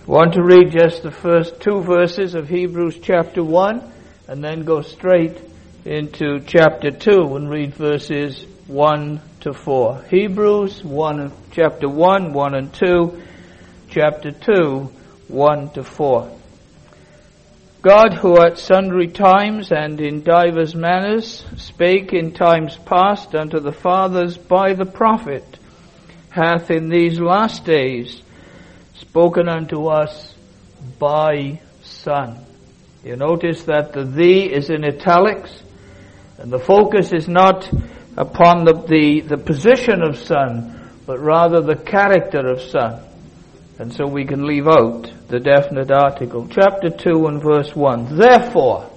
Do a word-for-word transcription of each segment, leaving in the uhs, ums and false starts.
I want to read just the first two verses of Hebrews chapter one and then go straight into chapter two and read verses one to four. Hebrews one, chapter one, one and two, chapter two, one to four. God, who at sundry times and in divers manners spake in times past unto the fathers by the prophet, hath in these last days spoken unto us by Son. You notice that the thee is in italics, and the focus is not upon the, the, the position of Son, but rather the character of Son. And so we can leave out the definite article. Chapter two and verse one. Therefore,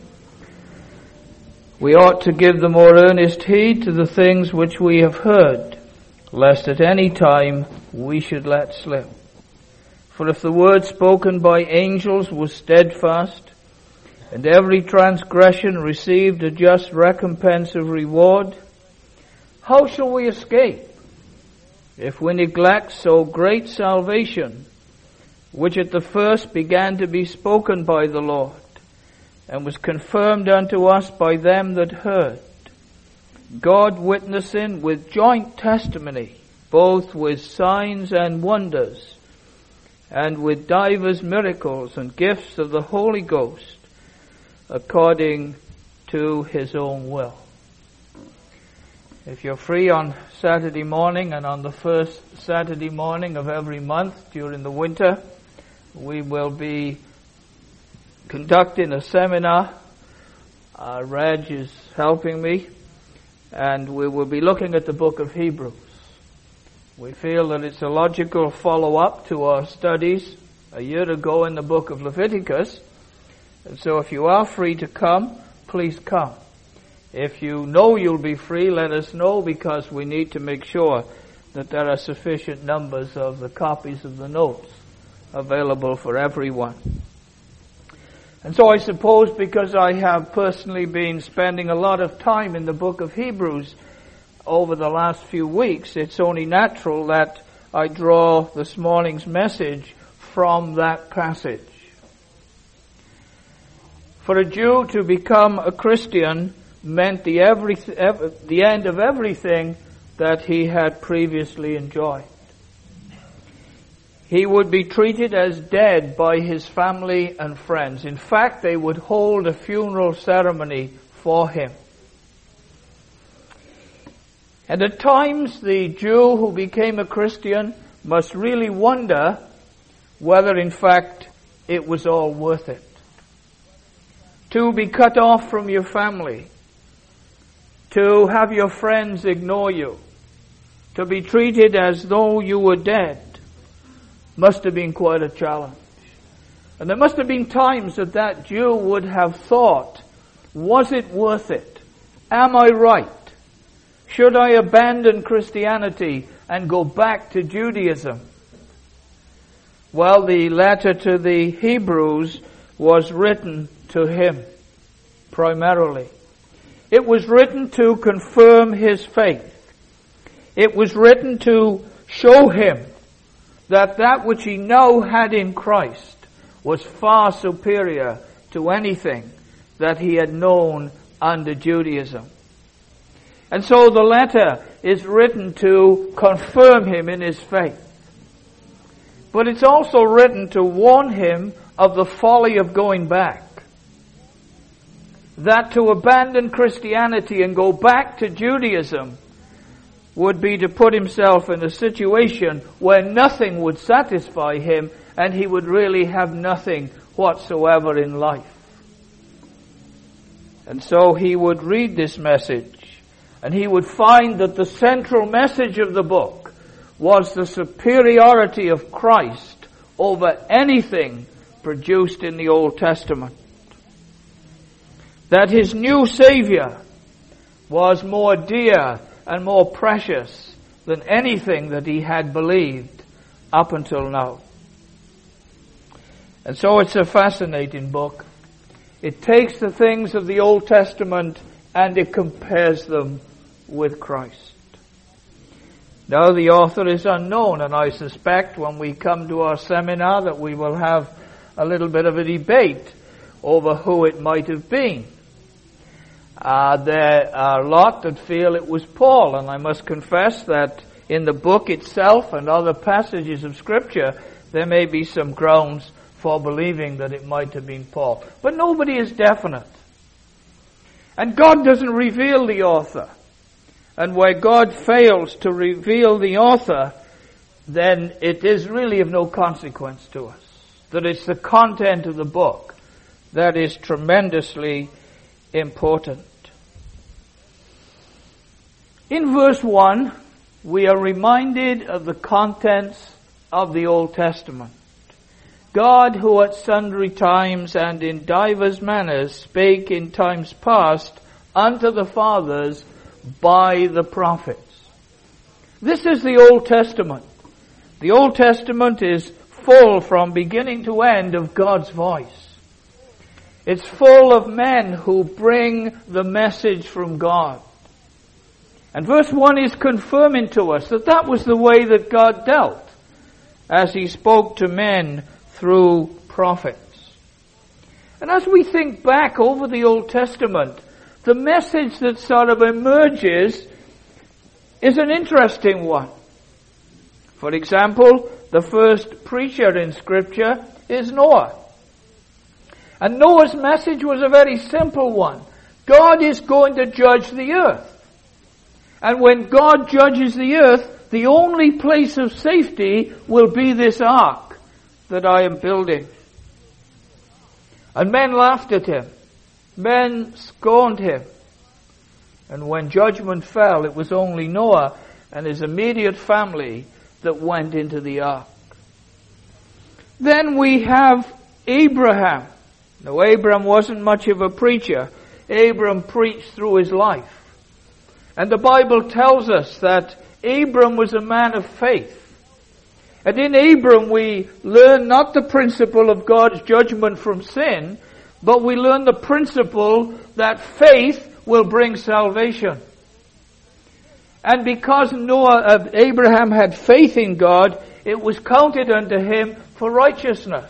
we ought to give the more earnest heed to the things which we have heard, lest at any time we should let slip. For if the word spoken by angels was steadfast, and every transgression received a just recompense of reward, how shall we escape if we neglect so great salvation, which at the first began to be spoken by the Lord, and was confirmed unto us by them that heard, God witnessing with joint testimony, both with signs and wonders, and with divers miracles and gifts of the Holy Ghost, according to His own will. If you're free on Saturday morning and on the first Saturday morning of every month during the winter, we will be conducting a seminar. Uh, Reg is helping me, and we will be looking at the book of Hebrews. We feel that it's a logical follow-up to our studies a year ago in the book of Leviticus. And so if you are free to come, please come. If you know you'll be free, let us know, because we need to make sure that there are sufficient numbers of the copies of the notes available for everyone. And so I suppose because I have personally been spending a lot of time in the book of Hebrews over the last few weeks, it's only natural that I draw this morning's message from that passage. For a Jew to become a Christian meant the, every, the end of everything that he had previously enjoyed. He would be treated as dead by his family and friends. In fact, they would hold a funeral ceremony for him. And at times, the Jew who became a Christian must really wonder whether, in fact, it was all worth it. To be cut off from your family, to have your friends ignore you, to be treated as though you were dead, must have been quite a challenge. And there must have been times that that Jew would have thought, was it worth it? Am I right? Should I abandon Christianity and go back to Judaism? Well, the letter to the Hebrews was written to him, primarily. It was written to confirm his faith. It was written to show him that that which he now had in Christ was far superior to anything that he had known under Judaism. And so the letter is written to confirm him in his faith. But it's also written to warn him of the folly of going back. That to abandon Christianity and go back to Judaism would be to put himself in a situation where nothing would satisfy him and he would really have nothing whatsoever in life. And so he would read this message, and he would find that the central message of the book was the superiority of Christ over anything produced in the Old Testament. That his new Savior was more dear and more precious than anything that he had believed up until now. And so it's a fascinating book. It takes the things of the Old Testament and it compares them with Christ. Now the author is unknown, and I suspect when we come to our seminar that we will have a little bit of a debate over who it might have been. Uh, there are a lot that feel it was Paul, and I must confess that in the book itself and other passages of Scripture, there may be some grounds for believing that it might have been Paul. But nobody is definite. And God doesn't reveal the author. And where God fails to reveal the author, then it is really of no consequence to us. That it's the content of the book that is tremendously important. In verse one, we are reminded of the contents of the Old Testament. God, who at sundry times and in divers manners spake in times past unto the fathers by the prophets. This is the Old Testament. The Old Testament is full from beginning to end of God's voice. It's full of men who bring the message from God. And verse one is confirming to us that that was the way that God dealt as He spoke to men through prophets. And as we think back over the Old Testament, the message that sort of emerges is an interesting one. For example, the first preacher in Scripture is Noah. And Noah's message was a very simple one. God is going to judge the earth. And when God judges the earth, the only place of safety will be this ark that I am building. And men laughed at him. Men scorned him. And when judgment fell, it was only Noah and his immediate family that went into the ark. Then we have Abraham. Now, Abraham wasn't much of a preacher. Abraham preached through his life. And the Bible tells us that Abram was a man of faith. And in Abram we learn not the principle of God's judgment from sin, but we learn the principle that faith will bring salvation. And because Noah, uh, Abraham had faith in God, it was counted unto him for righteousness.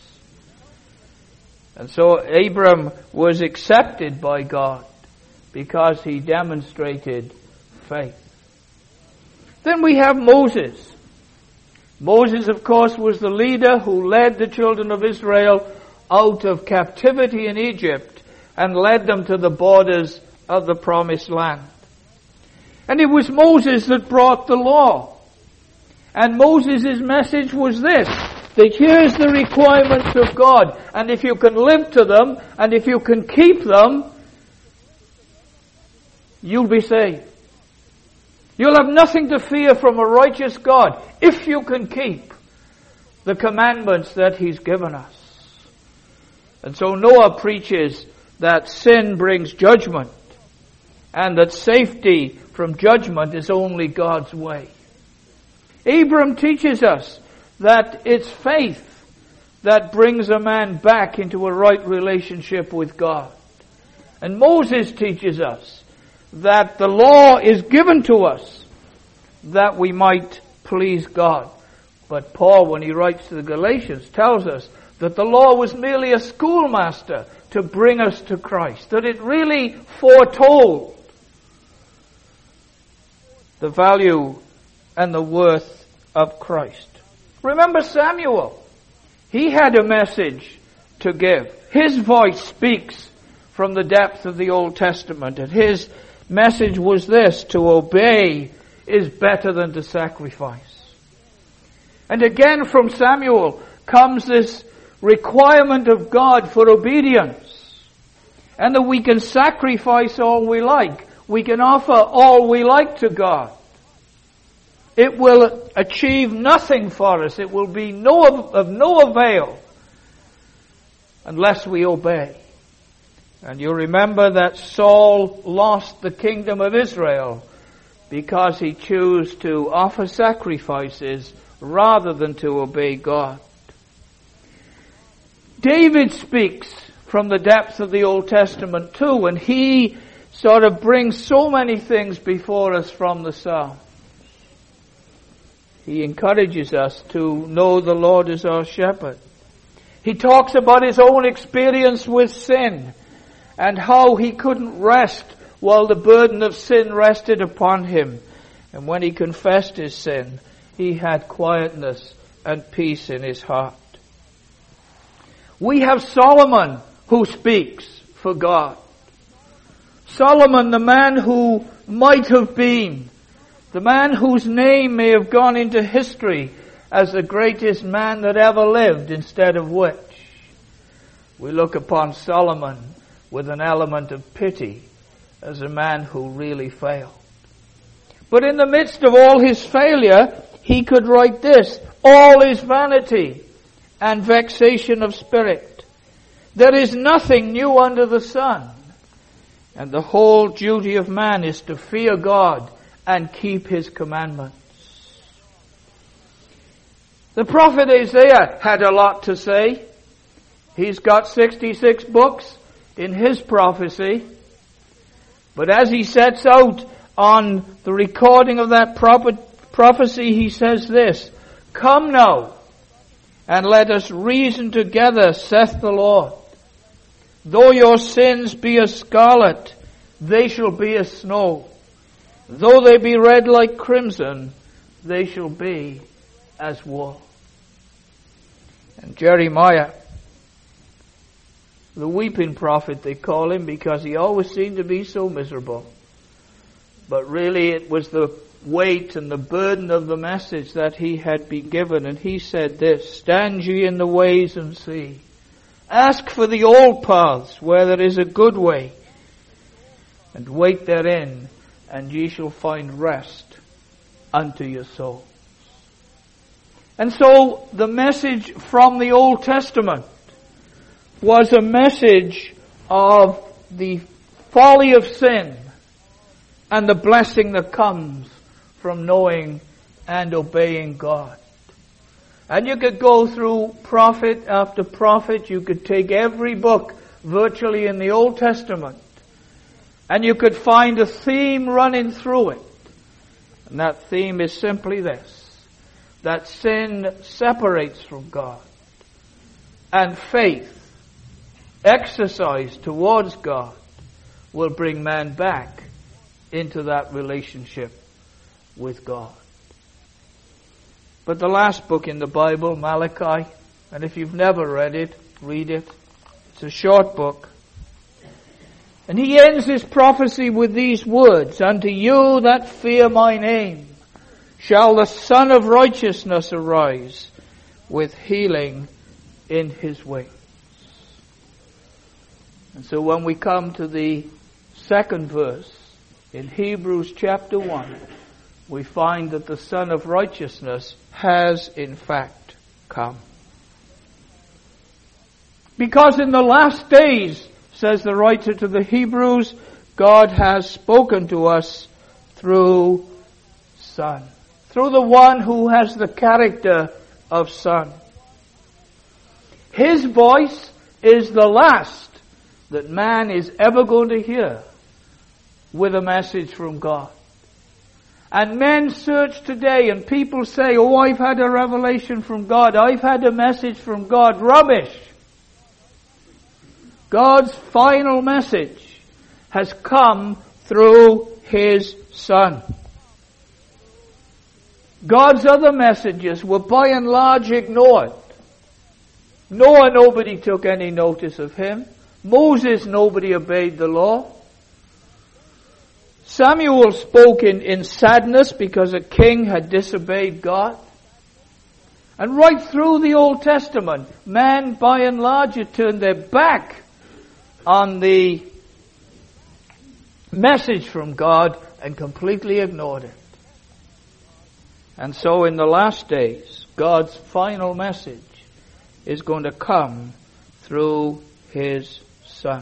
And so Abram was accepted by God because he demonstrated faith. Then we have Moses. Moses, of course, was the leader who led the children of Israel out of captivity in Egypt and led them to the borders of the promised land. And it was Moses that brought the law. And Moses' message was this, that here's the requirements of God, and if you can live to them, and if you can keep them, you'll be saved. You'll have nothing to fear from a righteous God if you can keep the commandments that He's given us. And so Noah preaches that sin brings judgment and that safety from judgment is only God's way. Abram teaches us that it's faith that brings a man back into a right relationship with God. And Moses teaches us that the law is given to us that we might please God. But Paul, when he writes to the Galatians, tells us that the law was merely a schoolmaster to bring us to Christ, that it really foretold the value and the worth of Christ. Remember Samuel. He had a message to give. His voice speaks from the depth of the Old Testament, and his message was this: to obey is better than to sacrifice. And again from Samuel comes this requirement of God for obedience, and that we can sacrifice all we like. We can offer all we like to God. It will achieve nothing for us. It will be no of no avail unless we obey. And you remember that Saul lost the kingdom of Israel because he chose to offer sacrifices rather than to obey God. David speaks from the depths of the Old Testament too, and he sort of brings so many things before us from the Psalm. he encourages us to know the Lord is our shepherd. He talks about his own experience with sin and how he couldn't rest while the burden of sin rested upon him. And when he confessed his sin, he had quietness and peace in his heart. We have Solomon who speaks for God. Solomon, the man who might have been, the man whose name may have gone into history as the greatest man that ever lived instead of which. We look upon Solomon with an element of pity as a man who really failed. But in the midst of all his failure, he could write this: all is vanity and vexation of spirit. There is nothing new under the sun. And the whole duty of man is to fear God and keep his commandments. The prophet Isaiah had a lot to say. He's got sixty-six books in his prophecy. But as he sets out on the recording of that prophecy, he says this: come now, and let us reason together, saith the Lord. Though your sins be as scarlet, they shall be as snow. Though they be red like crimson, they shall be as wool. And Jeremiah, the weeping prophet they call him, because he always seemed to be so miserable. But really it was the weight and the burden of the message that he had been given. And he said this: stand ye in the ways and see. Ask for the old paths where there is a good way, and wait therein, and ye shall find rest unto your souls. And so the message from the Old Testament was a message of the folly of sin and the blessing that comes from knowing and obeying God. And you could go through prophet after prophet. You could take every book virtually in the Old Testament, and you could find a theme running through it. And that theme is simply this: that sin separates from God, and faith, exercised towards God, will bring man back into that relationship with God. But the last book in the Bible, Malachi, and if you've never read it, read it. It's a short book. And he ends his prophecy with these words: unto you that fear my name shall the Son of Righteousness arise with healing in his wings. And so when we come to the second verse in Hebrews chapter one, we find that the Son of Righteousness has in fact come. Because in the last days, says the writer to the Hebrews, God has spoken to us through Son. Through the one who has the character of Son. His voice is the last that man is ever going to hear with a message from God. And men search today, and people say, oh, I've had a revelation from God. I've had a message from God. Rubbish. God's final message has come through His Son. God's other messages were by and large ignored. Noah, nobody took any notice of him. Moses, nobody obeyed the law. Samuel spoke in, in sadness because a king had disobeyed God. And right through the Old Testament, man by and large had turned their back on the message from God and completely ignored it. And so in the last days, God's final message is going to come through His Son.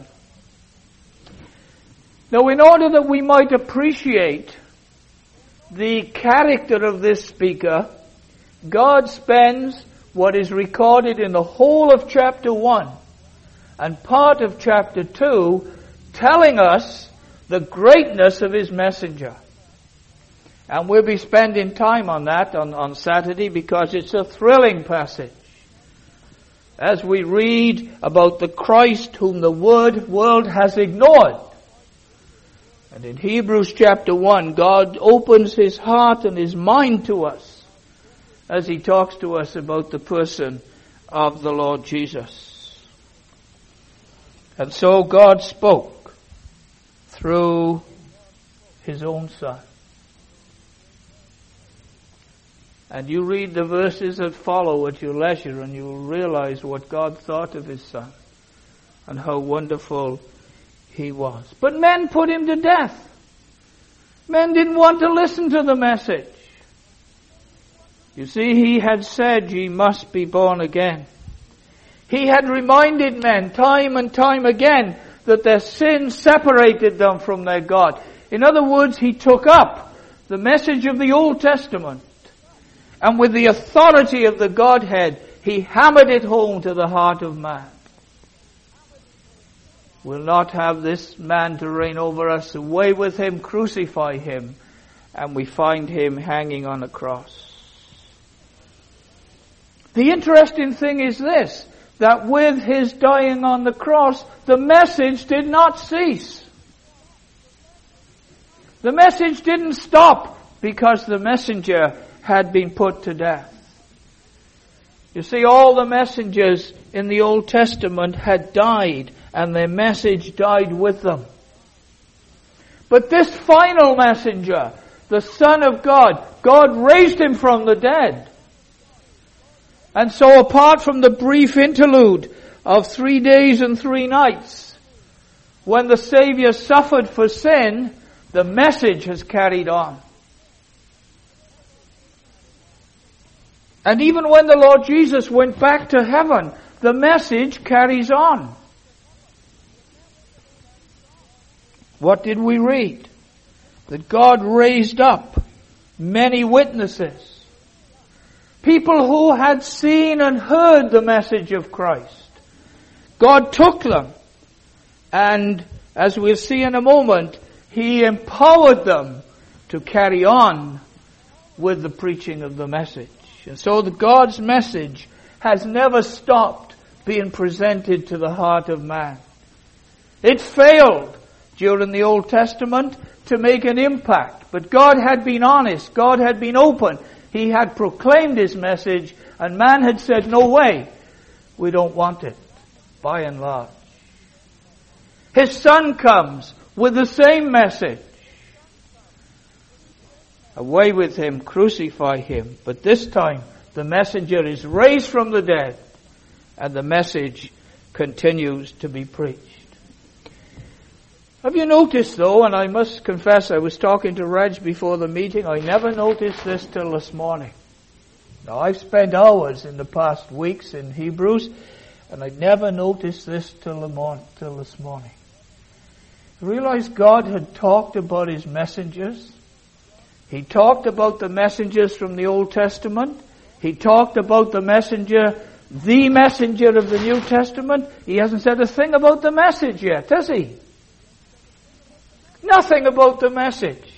Now, in order that we might appreciate the character of this speaker, God spends what is recorded in the whole of chapter one and part of chapter two telling us the greatness of His messenger. And we'll be spending time on that on, on Saturday because it's a thrilling passage. As we read about the Christ whom the word, world has ignored. And in Hebrews chapter one, God opens His heart and His mind to us as He talks to us about the person of the Lord Jesus. And so God spoke through His own Son. And you read the verses that follow at your leisure and you'll realize what God thought of His Son and how wonderful He was. But men put Him to death. Men didn't want to listen to the message. You see, He had said, ye must be born again. He had reminded men time and time again that their sin separated them from their God. In other words, He took up the message of the Old Testament and with the authority of the Godhead, He hammered it home to the heart of man. We'll not have this man to reign over us. Away with Him, crucify Him. And we find Him hanging on a cross. The interesting thing is this, that with His dying on the cross, the message did not cease. The message didn't stop because the messenger had been put to death. You see, all the messengers in the Old Testament had died, and their message died with them. But this final messenger, the Son of God, God raised Him from the dead. And so apart from the brief interlude of three days and three nights, when the Savior suffered for sin, the message has carried on. And even when the Lord Jesus went back to heaven, the message carries on. What did we read? That God raised up many witnesses. People who had seen and heard the message of Christ. God took them, and as we'll see in a moment, He empowered them to carry on with the preaching of the message. And so the God's message has never stopped being presented to the heart of man. It failed during the Old Testament to make an impact, but God had been honest, God had been open, He had proclaimed His message, and man had said, no way, we don't want it, by and large. His Son comes with the same message. Away with Him, crucify Him. But this time, the messenger is raised from the dead, and the message continues to be preached. Have you noticed though, and I must confess, I was talking to Reg before the meeting, I never noticed this till this morning. Now I've spent hours in the past weeks in Hebrews, and I never noticed this till the morning, till this morning. You realize God had talked about His messengers. He talked about the messengers from the Old Testament. He talked about the messenger, the messenger of the New Testament. He hasn't said a thing about the message yet, has He? Nothing about the message.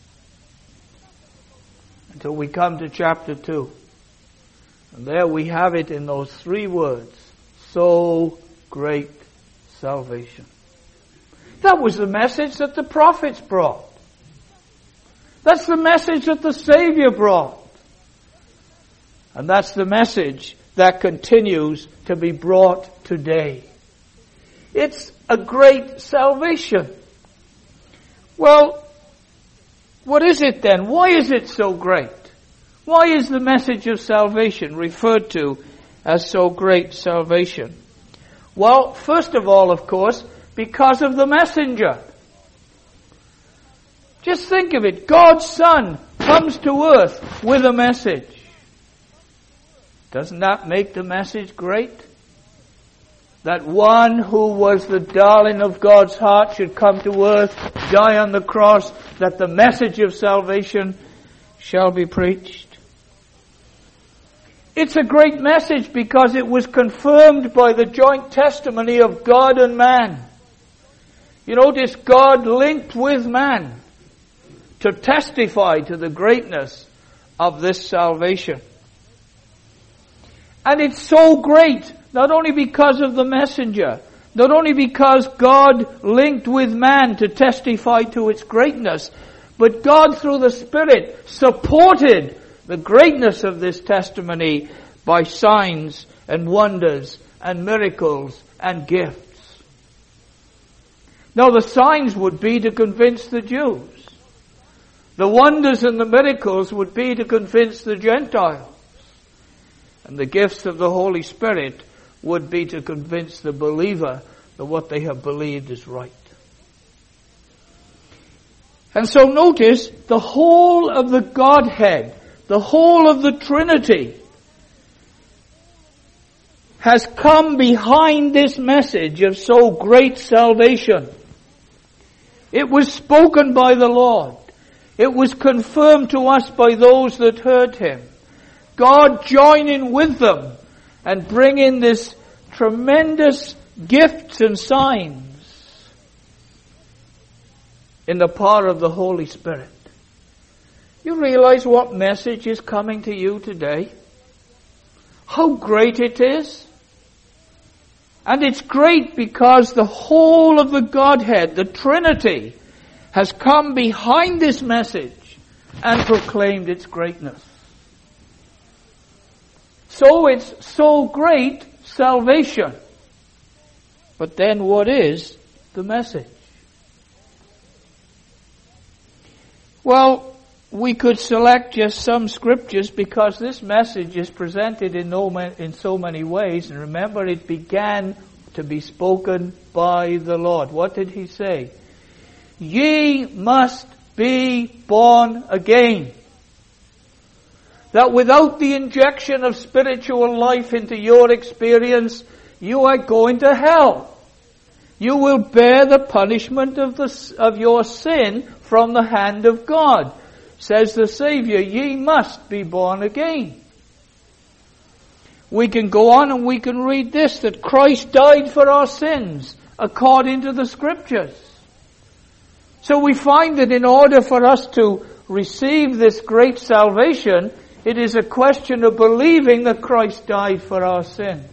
Until we come to chapter two. And there we have it in those three words. So great salvation. That was the message that the prophets brought. That's the message that the Savior brought. And that's the message that continues to be brought today. It's a great salvation. Well, what is it then? Why is it so great? Why is the message of salvation referred to as so great salvation? Well, first of all, of course, because of the messenger. Just think of it. God's Son comes to earth with a message. Doesn't that make the message great? That one who was the darling of God's heart should come to earth, die on the cross, that the message of salvation shall be preached. It's a great message because it was confirmed by the joint testimony of God and man. You notice God linked with man to testify to the greatness of this salvation. And it's so great, not only because of the messenger, not only because God linked with man to testify to its greatness, but God through the Spirit supported the greatness of this testimony by signs and wonders and miracles and gifts. Now the signs would be to convince the Jews. The wonders and the miracles would be to convince the Gentiles. And the gifts of the Holy Spirit would be to convince the believer that what they have believed is right. And so notice, the whole of the Godhead, the whole of the Trinity, has come behind this message of so great salvation. It was spoken by the Lord. It was confirmed to us by those that heard Him. God joining with them and bringing this tremendous gifts and signs in the power of the Holy Spirit. You realize what message is coming to you today? How great it is? And it's great because the whole of the Godhead, the Trinity, has come behind this message and proclaimed its greatness. So it's so great salvation. But then what is the message? Well, we could select just some scriptures because this message is presented in, no man, in so many ways. And remember, it began to be spoken by the Lord. What did He say? Ye must be born again. That without the injection of spiritual life into your experience, you are going to hell. You will bear the punishment of the, of your sin from the hand of God. Says the Savior, ye must be born again. We can go on and we can read this, that Christ died for our sins according to the Scriptures. So we find that in order for us to receive this great salvation, it is a question of believing that Christ died for our sins.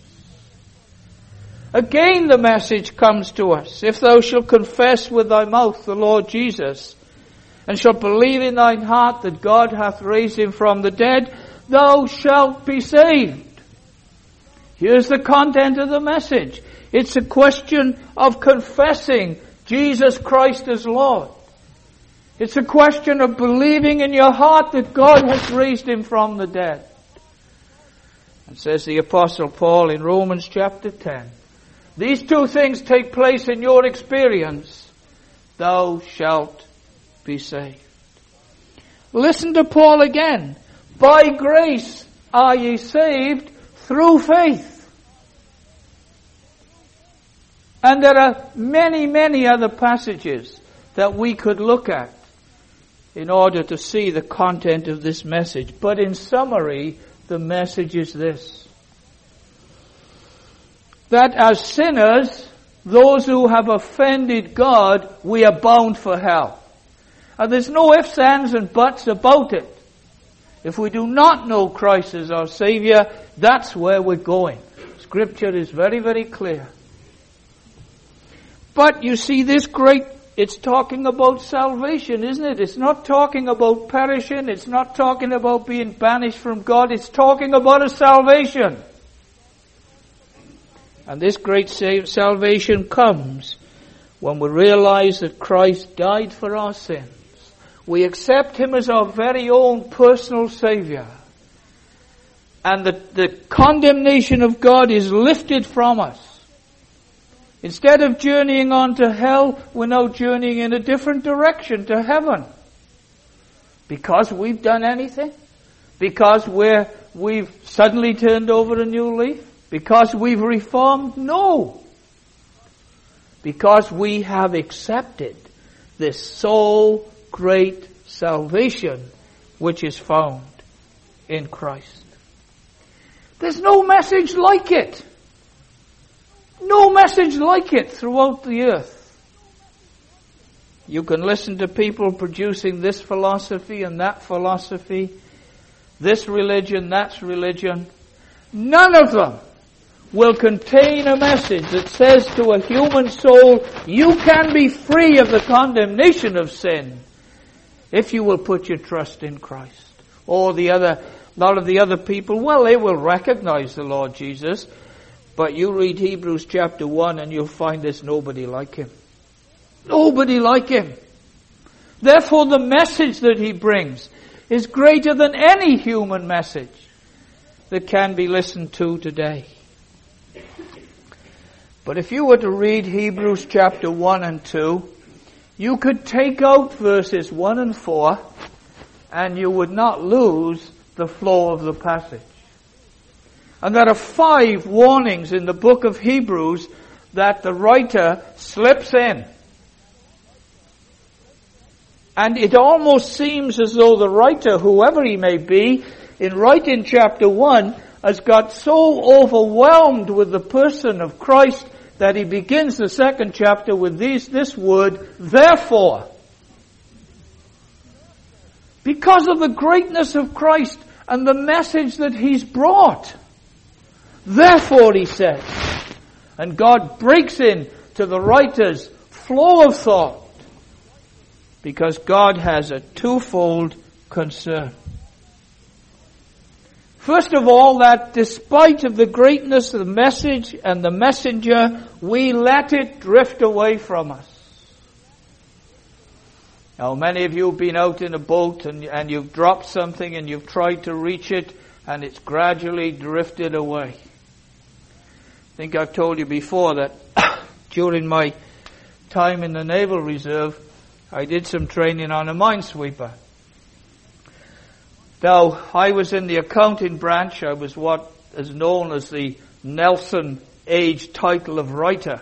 Again the message comes to us, if thou shalt confess with thy mouth the Lord Jesus, and shalt believe in thine heart that God hath raised Him from the dead, thou shalt be saved. Here's the content of the message. It's a question of confessing Jesus Christ as Lord. It's a question of believing in your heart that God has raised Him from the dead. And says the Apostle Paul in Romans chapter ten, these two things take place in your experience, thou shalt be saved. Listen to Paul again. By grace are ye saved through faith. And there are many, many other passages that we could look at in order to see the content of this message. But in summary, the message is this: that as sinners, those who have offended God, we are bound for hell. And there's no ifs, ands, and buts about it. If we do not know Christ as our Savior, that's where we're going. Scripture is very, very clear. But you see, this great, it's talking about salvation, isn't it? It's not talking about perishing. It's not talking about being banished from God. It's talking about a salvation. And this great salvation comes when we realize that Christ died for our sins. We accept Him as our very own personal Savior. And the, the condemnation of God is lifted from us. Instead of journeying on to hell, we're now journeying in a different direction to heaven. Because we've done anything? Because we're, we've suddenly turned over a new leaf? Because we've reformed? No. Because we have accepted this so great salvation which is found in Christ. There's no message like it. No message like it throughout the earth. You can listen to people producing this philosophy and that philosophy, this religion, that's religion. None of them will contain a message that says to a human soul, you can be free of the condemnation of sin if you will put your trust in Christ. Or the other, a lot of the other people, well, they will recognize the Lord Jesus, but you read Hebrews chapter one and you'll find there's nobody like him. Nobody like him. Therefore the message that he brings is greater than any human message that can be listened to today. But if you were to read Hebrews chapter one and two, you could take out verses one and four and you would not lose the flow of the passage. And there are five warnings in the book of Hebrews that the writer slips in. And it almost seems as though the writer, whoever he may be, in writing chapter one, has got so overwhelmed with the person of Christ that he begins the second chapter with these, this word, therefore. Because of the greatness of Christ and the message that he's brought. Therefore, he says. And God breaks in to the writer's flow of thought. Because God has a twofold concern. First of all, that despite of the greatness of the message and the messenger, we let it drift away from us. Now, many of you have been out in a boat and, and you've dropped something and you've tried to reach it and it's gradually drifted away. I think I've told you before that during my time in the Naval Reserve, I did some training on a minesweeper. Now, I was in the accounting branch. I was what is known as the Nelson Age title of writer.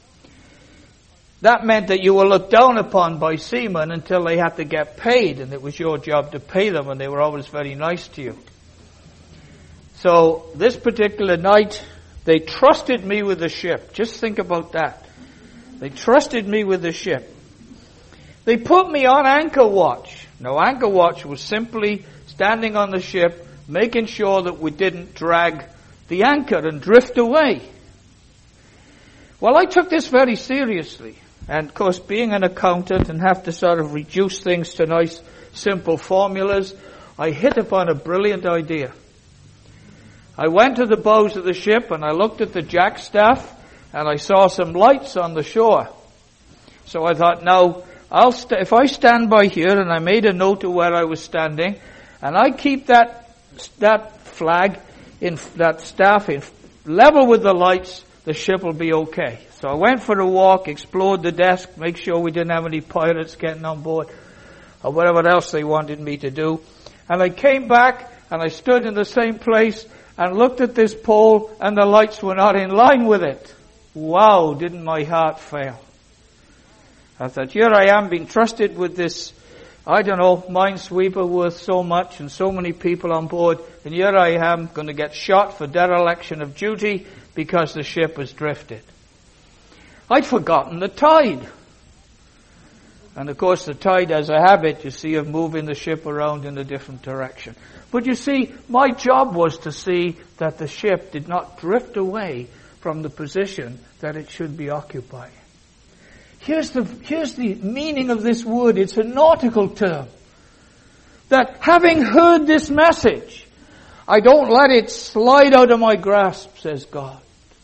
That meant that you were looked down upon by seamen until they had to get paid, and it was your job to pay them, and they were always very nice to you. So, this particular night, they trusted me with the ship. Just think about that. They trusted me with the ship. They put me on anchor watch. Now, anchor watch was simply standing on the ship, making sure that we didn't drag the anchor and drift away. Well, I took this very seriously. And, of course, being an accountant and have to sort of reduce things to nice, simple formulas, I hit upon a brilliant idea. I went to the bows of the ship and I looked at the jackstaff and I saw some lights on the shore. So I thought, now, I'll st- if I stand by here, and I made a note of where I was standing, and I keep that that flag, in that staff in level with the lights, the ship will be okay. So I went for a walk, explored the desk, make sure we didn't have any pirates getting on board, or whatever else they wanted me to do. And I came back, and I stood in the same place, and looked at this pole, and the lights were not in line with it. Wow, didn't my heart fail. I thought, here I am being trusted with this, I don't know, minesweeper worth so much and so many people on board, and here I am going to get shot for dereliction of duty because the ship has drifted. I'd forgotten the tide. And of course the tide has a habit, you see, of moving the ship around in a different direction. But you see, my job was to see that the ship did not drift away from the position that it should be occupying. Here's the, here's the meaning of this word. It's a nautical term. That having heard this message, I don't let it slide out of my grasp, says God.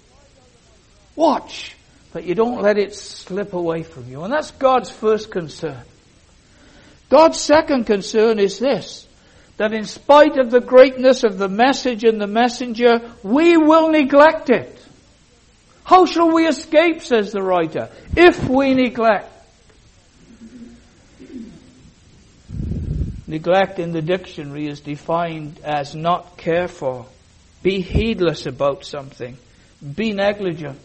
Watch that you don't let it slip away from you. And that's God's first concern. God's second concern is this, that in spite of the greatness of the message and the messenger, we will neglect it. How shall we escape, says the writer, if we neglect? Neglect in the dictionary is defined as not care for, be heedless about something, be negligent.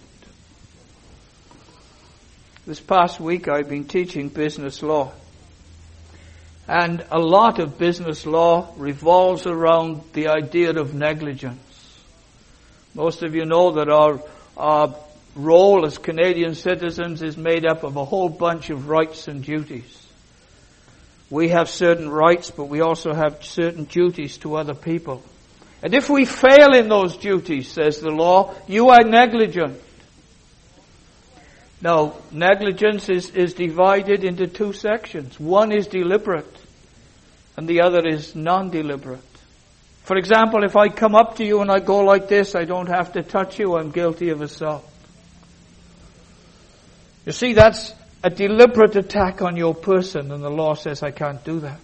This past week I've been teaching business law. And a lot of business law revolves around the idea of negligence. Most of you know that our Our role as Canadian citizens is made up of a whole bunch of rights and duties. We have certain rights, but we also have certain duties to other people. And if we fail in those duties, says the law, you are negligent. Now, negligence is, is divided into two sections. One is deliberate, and the other is non-deliberate. For example, if I come up to you and I go like this, I don't have to touch you, I'm guilty of assault. You see, that's a deliberate attack on your person, and the law says I can't do that.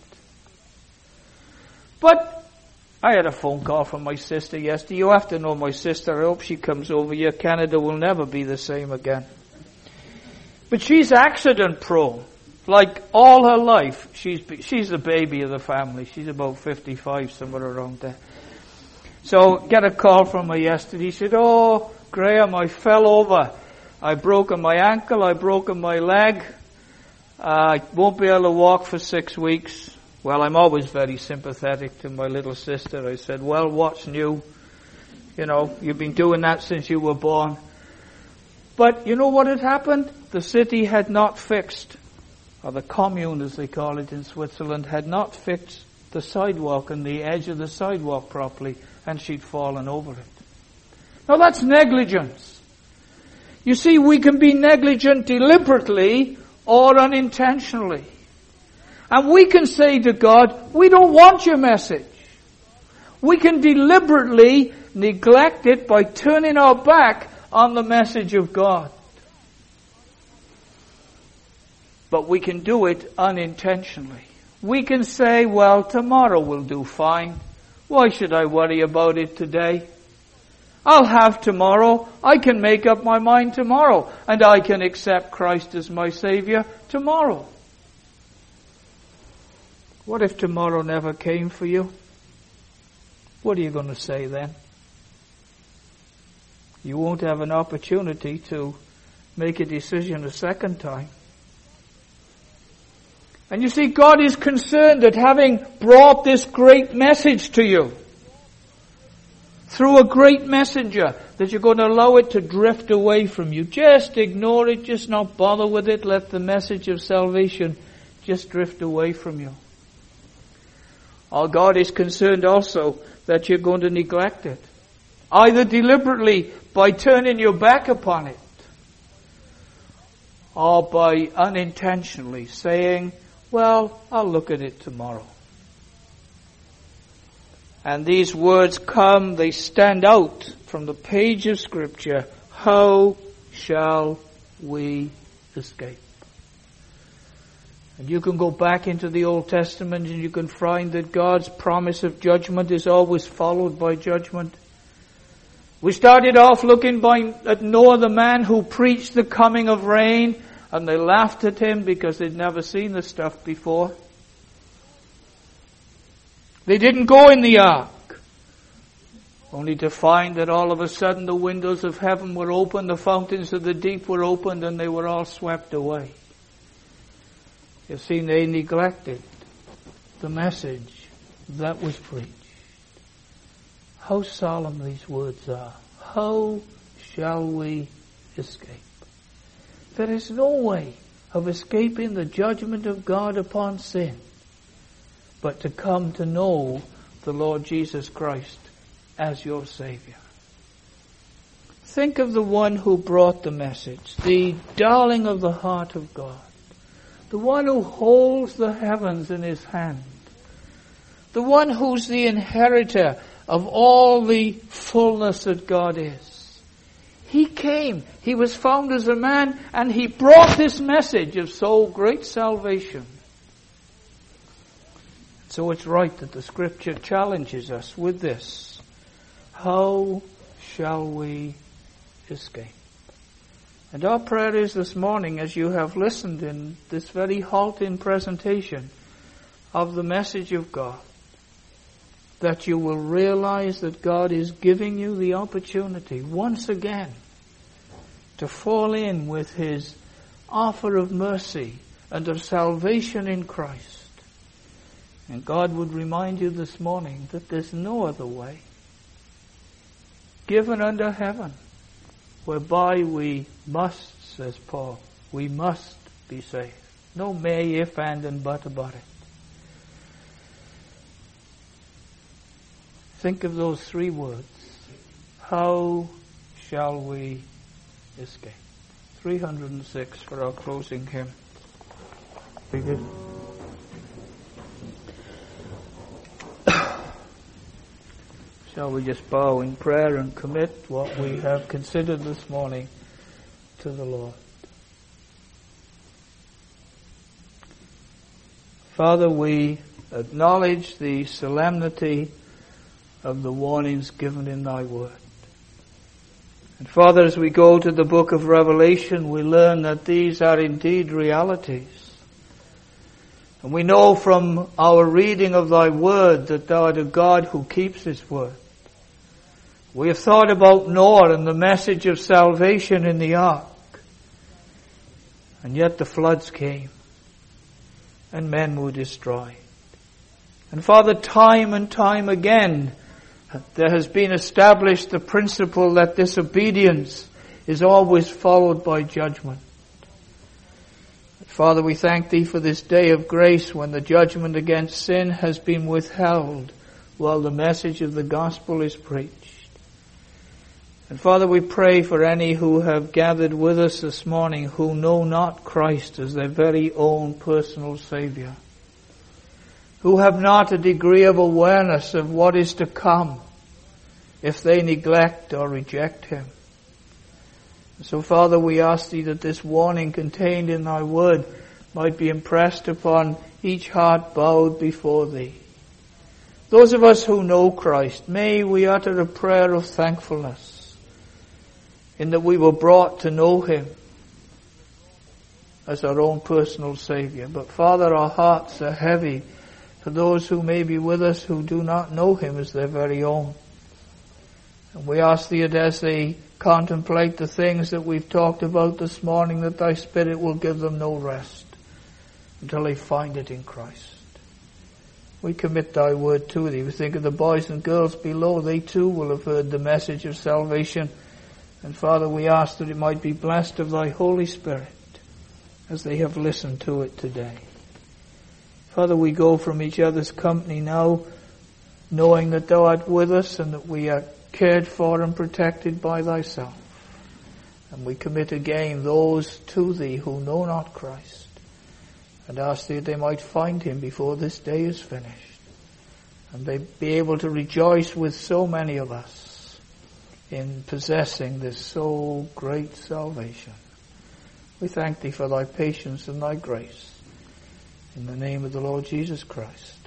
But I had a phone call from my sister yesterday. You have to know my sister. I hope she comes over here. Canada will never be the same again. But she's accident prone. Like all her life, she's she's the baby of the family. She's about fifty-five, somewhere around there. So, get a call from her yesterday. She said, "Oh, Graham, I fell over. I broken my ankle. I broken my leg. Uh, I won't be able to walk for six weeks." Well, I'm always very sympathetic to my little sister. I said, "Well, what's new? You know, you've been doing that since you were born." But you know what had happened? The city had not fixed, or the commune as they call it in Switzerland, had not fixed the sidewalk and the edge of the sidewalk properly, and she'd fallen over it. Now that's negligence. You see, we can be negligent deliberately or unintentionally. And we can say to God, we don't want your message. We can deliberately neglect it by turning our back on the message of God. But we can do it unintentionally. We can say, well, tomorrow will do fine. Why should I worry about it today? I'll have tomorrow. I can make up my mind tomorrow. And I can accept Christ as my Savior tomorrow. What if tomorrow never came for you? What are you going to say then? You won't have an opportunity to make a decision a second time. And you see, God is concerned that having brought this great message to you, through a great messenger, that you're going to allow it to drift away from you. Just ignore it, just not bother with it, let the message of salvation just drift away from you. Our God is concerned also that you're going to neglect it. Either deliberately by turning your back upon it, or by unintentionally saying, well, I'll look at it tomorrow. And these words come, they stand out from the page of Scripture. How shall we escape? And you can go back into the Old Testament and you can find that God's promise of judgment is always followed by judgment. We started off looking by, at Noah, the man who preached the coming of rain, and they laughed at him because they'd never seen this stuff before. They didn't go in the ark, only to find that all of a sudden the windows of heaven were opened, the fountains of the deep were opened, and they were all swept away. You see, they neglected the message that was preached. How solemn these words are. How shall we escape? There is no way of escaping the judgment of God upon sin but to come to know the Lord Jesus Christ as your Savior. Think of the one who brought the message, the darling of the heart of God, the one who holds the heavens in his hand, the one who's the inheritor of all the fullness that God is. He came, he was found as a man, and he brought this message of so great salvation. So it's right that the Scripture challenges us with this. How shall we escape? And our prayer is this morning, as you have listened in this very halting presentation of the message of God, that you will realize that God is giving you the opportunity once again to fall in with His offer of mercy and of salvation in Christ. And God would remind you this morning that there's no other way given under heaven whereby we must, says Paul, we must be saved. No may, if, and, and but about it. Think of those three words. How shall we escape? three hundred six for our closing hymn. Very good. Shall we just bow in prayer and commit what we have considered this morning to the Lord? Father, we acknowledge the solemnity of the warnings given in thy word. And Father, as we go to the book of Revelation, we learn that these are indeed realities. And we know from our reading of thy word that thou art a God who keeps his word. We have thought about Noah and the message of salvation in the ark. And yet the floods came and men were destroyed. And Father, time and time again, there has been established the principle that disobedience is always followed by judgment. Father, we thank thee for this day of grace when the judgment against sin has been withheld while the message of the gospel is preached. And Father, we pray for any who have gathered with us this morning who know not Christ as their very own personal Savior, who have not a degree of awareness of what is to come if they neglect or reject him. So Father, we ask thee that this warning contained in thy word might be impressed upon each heart bowed before thee. Those of us who know Christ, may we utter a prayer of thankfulness in that we were brought to know him as our own personal Savior. But Father, our hearts are heavy for those who may be with us who do not know him as their very own. And we ask thee that as they contemplate the things that we've talked about this morning, that thy Spirit will give them no rest until they find it in Christ. We commit thy word to thee. We think of the boys and girls below. They too will have heard the message of salvation. And Father, we ask that it might be blessed of thy Holy Spirit as they have listened to it today. Father, we go from each other's company now, knowing that thou art with us and that we are cared for and protected by thyself. And we commit again those to thee who know not Christ, and ask thee that they might find him before this day is finished, and they be able to rejoice with so many of us in possessing this so great salvation. We thank thee for thy patience and thy grace. In the name of the Lord Jesus Christ.